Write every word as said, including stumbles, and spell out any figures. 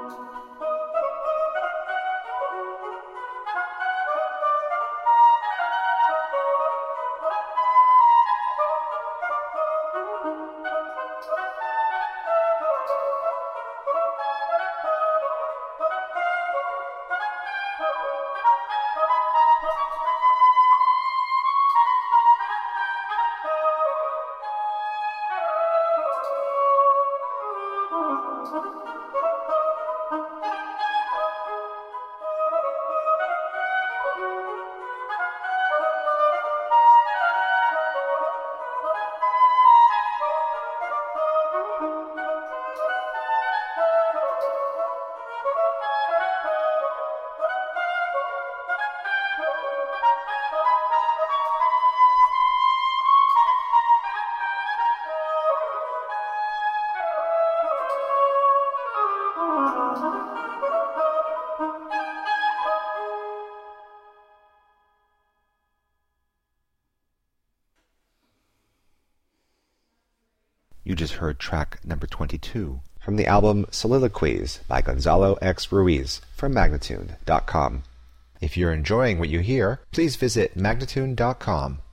You just heard track number twenty-two from the album Soliloquies by Gonzalo X. Ruiz from Magnatune dot com. If you're enjoying what you hear, please visit Magnatune dot com